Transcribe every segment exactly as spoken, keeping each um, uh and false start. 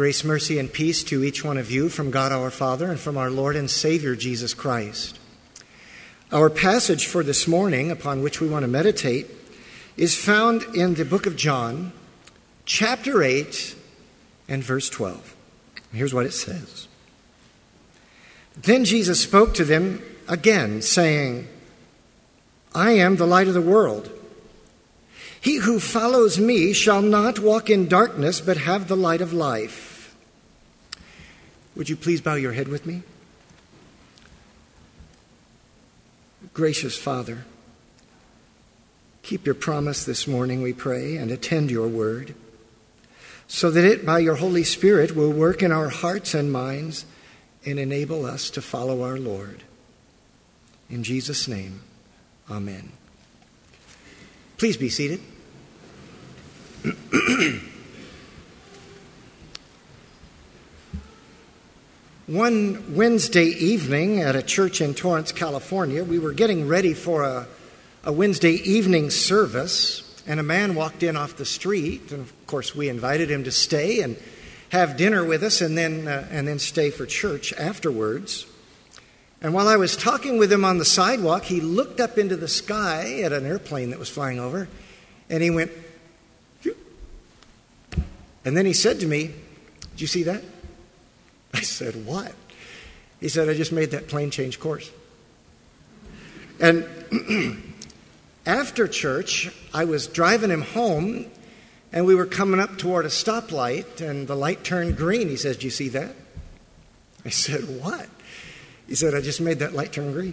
Grace, mercy, and peace to each one of you from God our Father and from our Lord and Savior Jesus Christ. Our passage for this morning, upon which we want to meditate, is found in the book of John, chapter eight and verse twelve. Here's what it says. Then Jesus spoke to them again, saying, I am the light of the world. He who follows me shall not walk in darkness, but have the light of life. Would you please bow your head with me? Gracious Father, keep your promise this morning, we pray, and attend your word, so that it, by your Holy Spirit, will work in our hearts and minds and enable us to follow our Lord. In Jesus' name, amen. Please be seated. One Wednesday evening at a church in Torrance, California, we were getting ready for a, a Wednesday evening service, and a man walked in off the street, and of course we invited him to stay and have dinner with us and then uh, and then stay for church afterwards. And while I was talking with him on the sidewalk, he looked up into the sky at an airplane that was flying over, and he went, phew. And then he said to me, did you see that? I said, what? He said, I just made that plane change course. And after church, I was driving him home, and we were coming up toward a stoplight, and the light turned green. He says, do you see that? I said, what? He said, I just made that light turn green.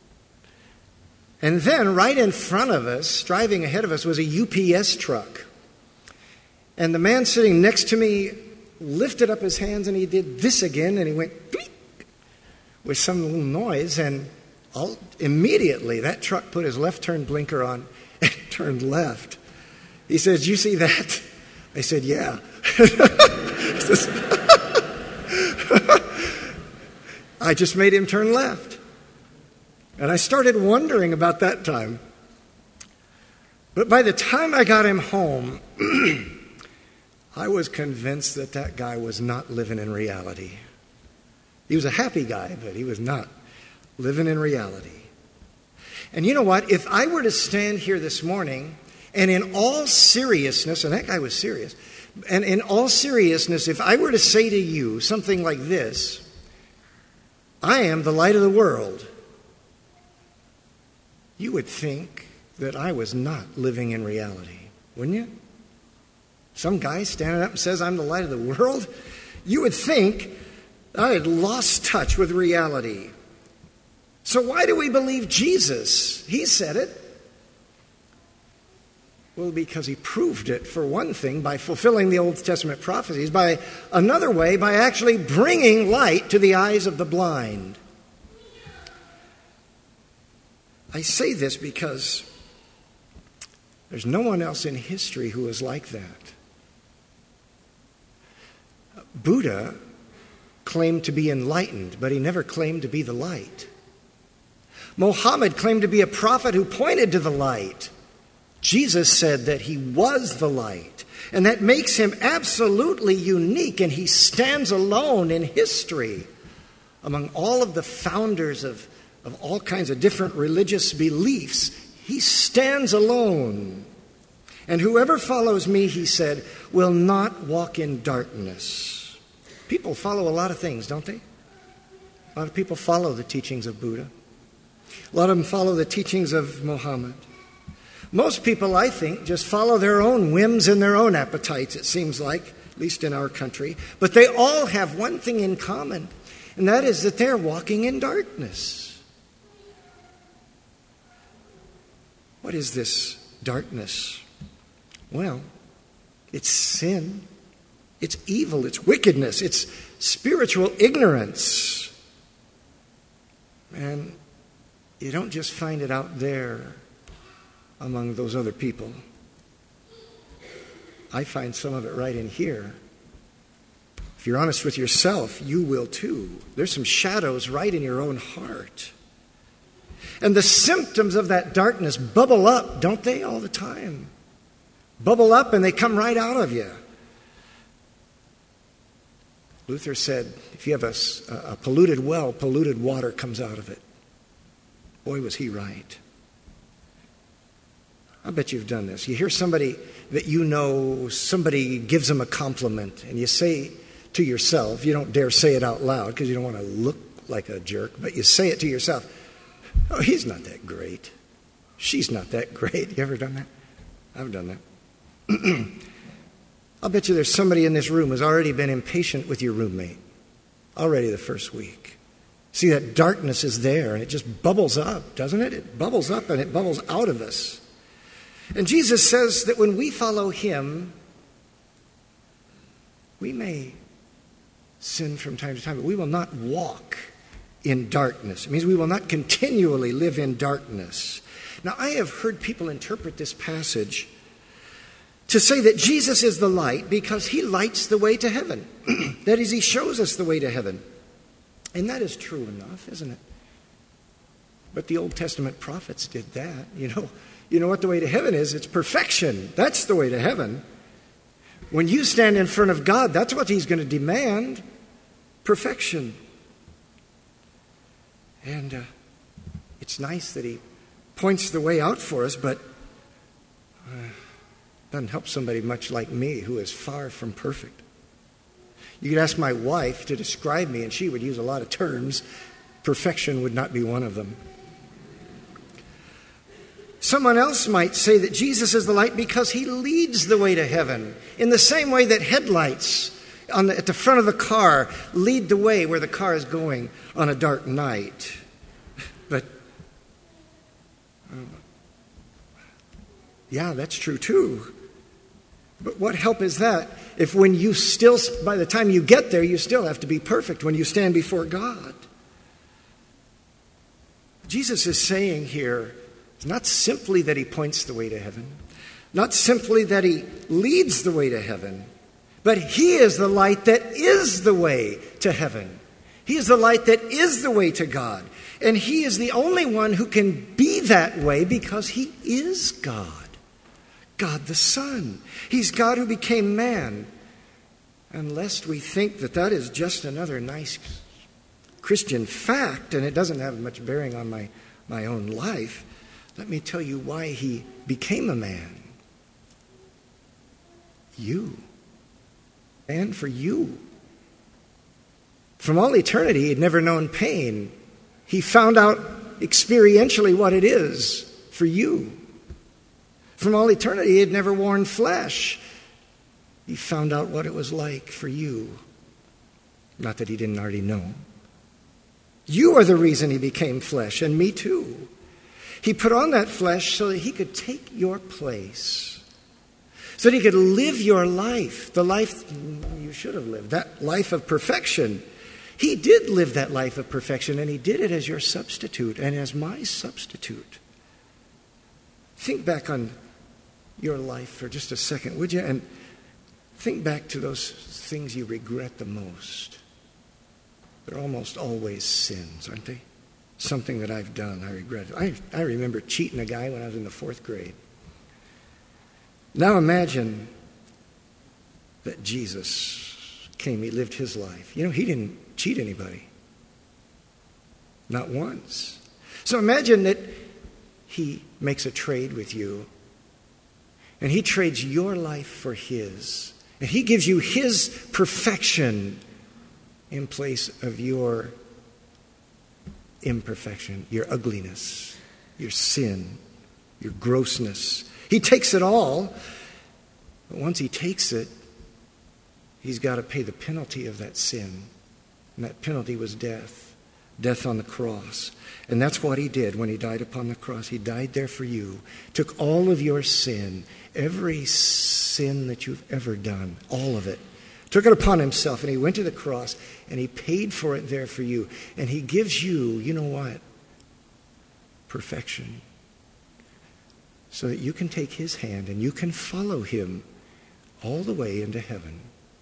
And then right in front of us, driving ahead of us, was a U P S truck. And the man sitting next to me lifted up his hands, and he did this again, and he went beep with some little noise, and all, immediately that truck put his left turn blinker on and turned left. He says, "Did you see that?" I said, "Yeah." I just made him turn left. And I started wondering about that time. But by the time I got him home, I was convinced that that guy was not living in reality. He was a happy guy, but he was not living in reality. And you know what? If I were to stand here this morning, and in all seriousness, and that guy was serious, and in all seriousness, if I were to say to you something like this, I am the light of the world, you would think that I was not living in reality, wouldn't you? Some guy standing up and says, I'm the light of the world? You would think I had lost touch with reality. So why do we believe Jesus? He said it. Well, because he proved it, for one thing, by fulfilling the Old Testament prophecies, by another way, by actually bringing light to the eyes of the blind. I say this because there's no one else in history who is like that. Buddha claimed to be enlightened, but he never claimed to be the light. Muhammad claimed to be a prophet who pointed to the light. Jesus said that he was the light, and that makes him absolutely unique, and he stands alone in history among all of the founders of, of all kinds of different religious beliefs. He stands alone. And whoever follows me, he said, will not walk in darkness. People follow a lot of things, don't they? A lot of people follow the teachings of Buddha. A lot of them follow the teachings of Muhammad. Most people, I think, just follow their own whims and their own appetites, it seems like, at least in our country. But they all have one thing in common, and that is that they're walking in darkness. What is this darkness? Well, it's sin, it's evil, it's wickedness, it's spiritual ignorance. And you don't just find it out there among those other people. I find some of it right in here. If you're honest with yourself, you will too. There's some shadows right in your own heart. And the symptoms of that darkness bubble up, don't they, all the time? Bubble up and they come right out of you. Luther said, if you have a, a polluted well, polluted water comes out of it. Boy, was he right. I bet you've done this. You hear somebody that you know, somebody gives them a compliment, and you say to yourself, you don't dare say it out loud because you don't want to look like a jerk, but you say it to yourself, oh, he's not that great. She's not that great. You ever done that? I've done that. I'll bet you there's somebody in this room who's already been impatient with your roommate, already the first week. See, that darkness is there, and it just bubbles up, doesn't it? It bubbles up, and it bubbles out of us. And Jesus says that when we follow him, we may sin from time to time, but we will not walk in darkness. It means we will not continually live in darkness. Now, I have heard people interpret this passage to say that Jesus is the light because he lights the way to heaven. That is, he shows us the way to heaven. And that is true enough, isn't it? But the Old Testament prophets did that. You know, you know what the way to heaven is? It's perfection. That's the way to heaven. When you stand in front of God, that's what he's going to demand. Perfection. And uh, it's nice that he points the way out for us, but uh, doesn't help somebody much like me who is far from perfect. You could ask my wife to describe me, and she would use a lot of terms. Perfection would not be one of them. Someone else might say that Jesus is the light because he leads the way to heaven, in the same way that headlights on the, at the front of the car lead the way where the car is going on a dark night. But, um, yeah, that's true too. But what help is that if when you still, by the time you get there, you still have to be perfect when you stand before God? Jesus is saying here, it's not simply that he points the way to heaven, not simply that he leads the way to heaven, but he is the light that is the way to heaven. He is the light that is the way to God. And he is the only one who can be that way because he is God. God the Son. He's God who became man. And lest we think that that is just another nice Christian fact, and it doesn't have much bearing on my, my own life, let me tell you why he became a man. You. And for you. From all eternity, he had never known pain. He found out experientially what it is for you. From all eternity, he had never worn flesh. He found out what it was like for you. Not that he didn't already know. You are the reason he became flesh, and me too. He put on that flesh so that he could take your place, so that he could live your life, the life you should have lived, that life of perfection. He did live that life of perfection, and he did it as your substitute and as my substitute. Think back on your life for just a second, would you? And think back to those things you regret the most. They're almost always sins, aren't they? Something that I've done, I regret. I, I remember cheating a guy when I was in the fourth grade. Now imagine that Jesus came, he lived his life. You know, he didn't cheat anybody. Not once. So imagine that he makes a trade with you, and he trades your life for his. And he gives you his perfection in place of your imperfection, your ugliness, your sin, your grossness. He takes it all, but once he takes it, he's got to pay the penalty of that sin. And that penalty was death, death on the cross. And that's what he did when he died upon the cross. He died there for you, took all of your sin, every sin that you've ever done, all of it, took it upon himself, and he went to the cross, and he paid for it there for you. And he gives you, you know what? Perfection. So that you can take his hand and you can follow him all the way into heaven.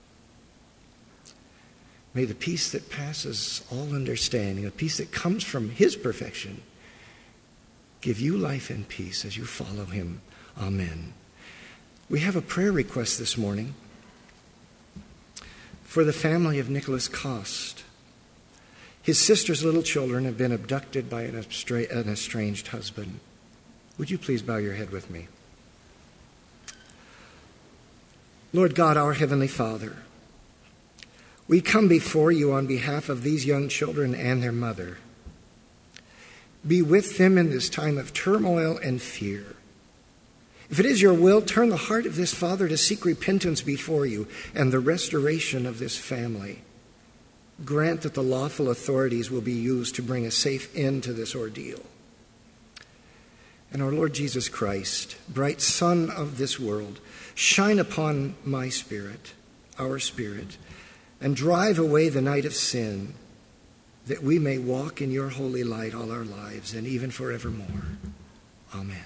May the peace that passes all understanding, the peace that comes from his perfection, give you life and peace as you follow him. Amen. We have a prayer request this morning for the family of Nicholas Cost. His sister's little children have been abducted by an estranged husband. Would you please bow your head with me? Lord God, our Heavenly Father, we come before you on behalf of these young children and their mother. Be with them in this time of turmoil and fear. If it is your will, turn the heart of this father to seek repentance before you and the restoration of this family. Grant that the lawful authorities will be used to bring a safe end to this ordeal. And our Lord Jesus Christ, bright Son of this world, shine upon my spirit, our spirit, and drive away the night of sin, that we may walk in your holy light all our lives and even forevermore. Amen.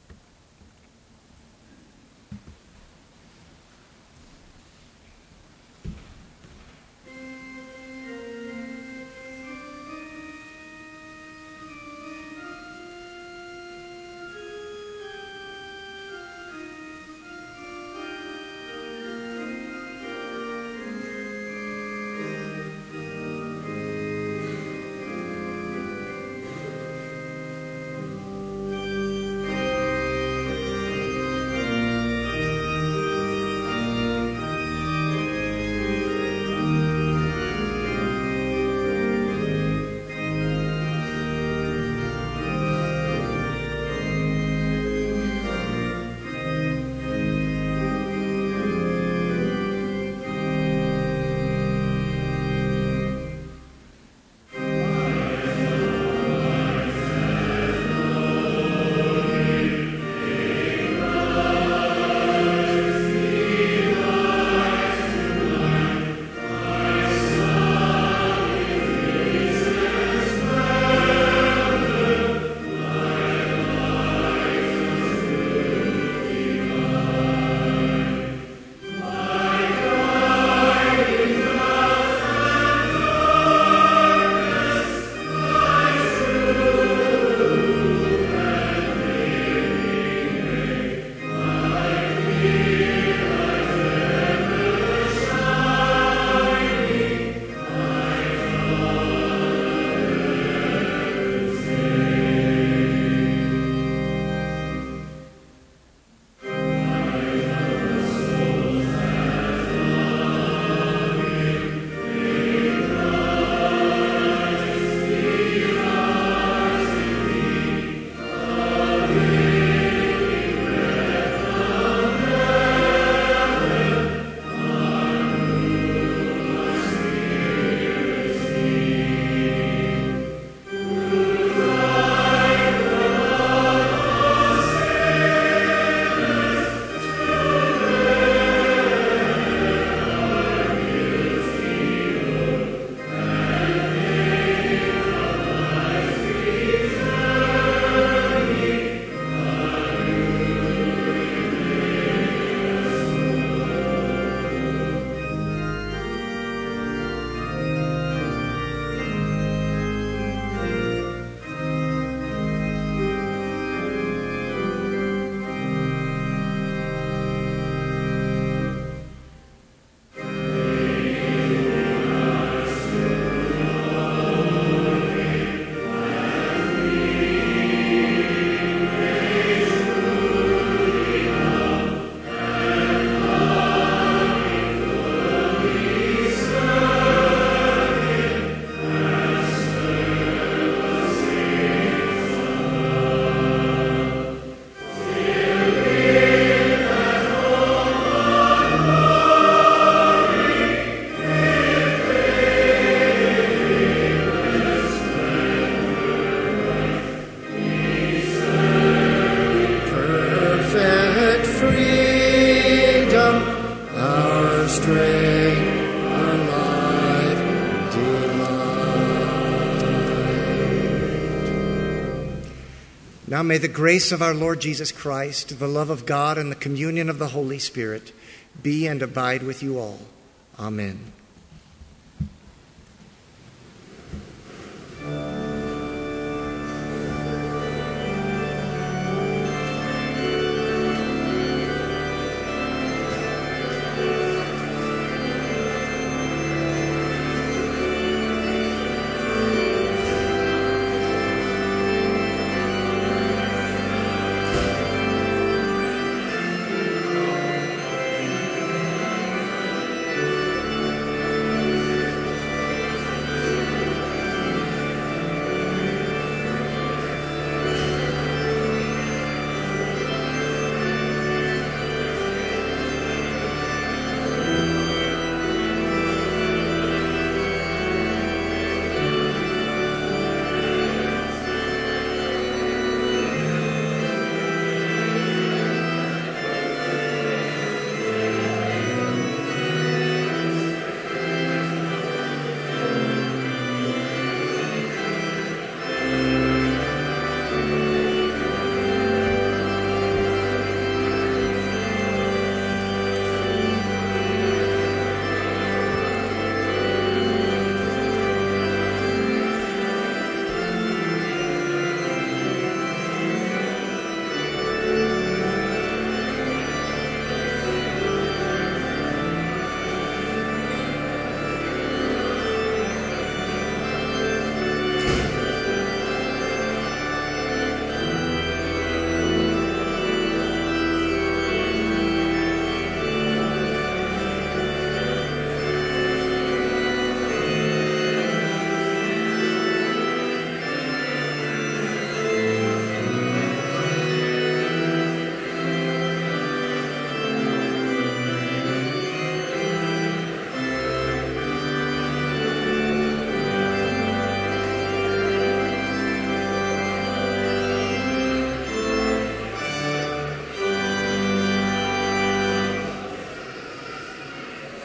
Now may the grace of our Lord Jesus Christ, the love of God, and the communion of the Holy Spirit be and abide with you all. Amen.